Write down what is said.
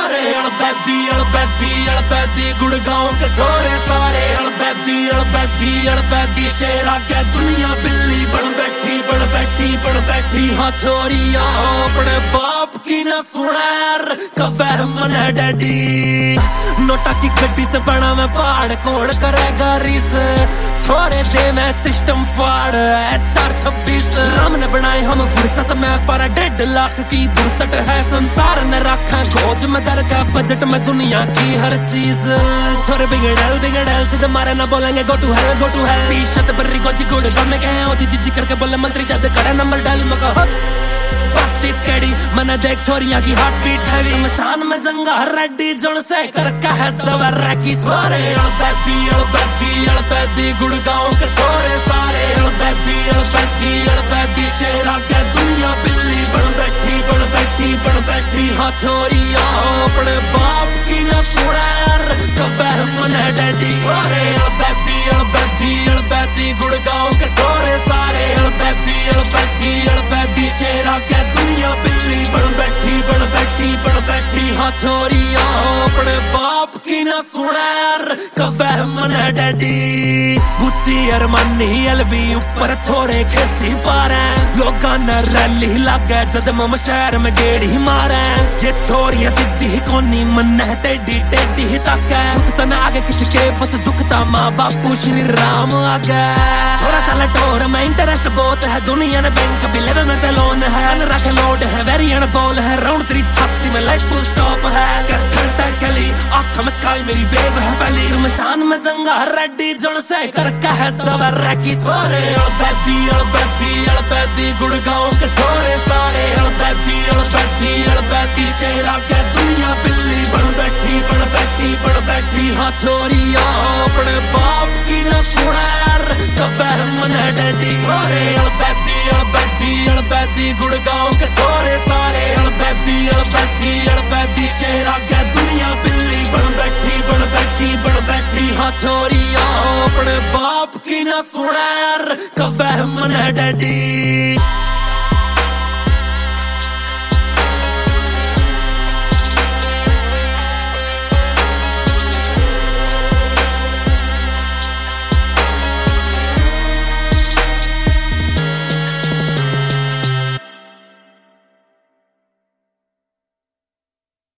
सारे अड़बैदी गुड़गांव के छोरे सारे अड़बैदी शेर आगे दुनिया बिल्ली बन बैठी हाँ छोरिया अपने बाप की न सुनैर कवे मन डैडी नोटा की गड्डी ते बना मैं पहाड़ कोड़ करेगा रिस छोरे दे मैं सिस्टम फाड़ 426 राम ने बनाए हम फुर्सत में पर 1.5 लाख की फुर्सत है संसार ने रखा गोज में दर का बजट में दुनिया की हर चीज छोरे बिगड़ल सीधे मारे ना बोलेंगे गो टू हेल टी-शर्ट बर्री गोजी गुड़ गम में कहे ओजी जी करके बोले मंत्री जद करे नंबर डाल मका बातचीत कड़ी मैंने देख छोरिया की हार्ट बीट है शमशान में जंगा रेड्डी जुड़ से करका है जबर की छोरे अड़बैदी गुड़गांव के छोरे सारे अड़बैदी शेर आगे दुनिया बिल्ली बन बैठी हाँ छोरिया अपने बाप की न सुनैर कवे मन डैडी सारे अड़बैदी गुड़गांव के छोरे सारे अड़बैदी शेर आगे दुनिया बिल्ली बन बैठी हाँ छोरिया अपने बाप की न सुनैर कवे मन डैडी गुच्ची अरमानी एलवी ऊपर छोरे कैसी पारे लोगा न रैली लागे जद मम शहर में गेड़ी मारे ये छोरिया सिद्धि कोनी मन टेढ़ी तक झुकता ना आगे किसी के बस झुकता माँ बापू श्री राम आगे छोरा चला टोर में इंटरेस्ट बहुत है दुनिया ने बैंक भी लेवे में लोन है न रखे लोड है वेरी अनबोल है राउंड 3 छाती में लाइफ फुल स्टॉप है करता गली आँख में स्काई मेरी वेव है पहली शमशान में जंगा रेड्डी जुड़ से करका है जबर की छोरे अड़बैदी गुड़गांव के छोरे सारे अड़बैदी शेर आगे दुनिया बिल्ली बन बैठी हाँ छोरिया अपने बाप की न सुनैर कवे मन डैडी सारे अड़बैदी गुड़गांव के छोरे सारे अड़बैदी शेर आगे दुनिया बिल्ली बन बैठी हाँ छोरिया अपने बाप की न सुनैर कवे मन डैडी।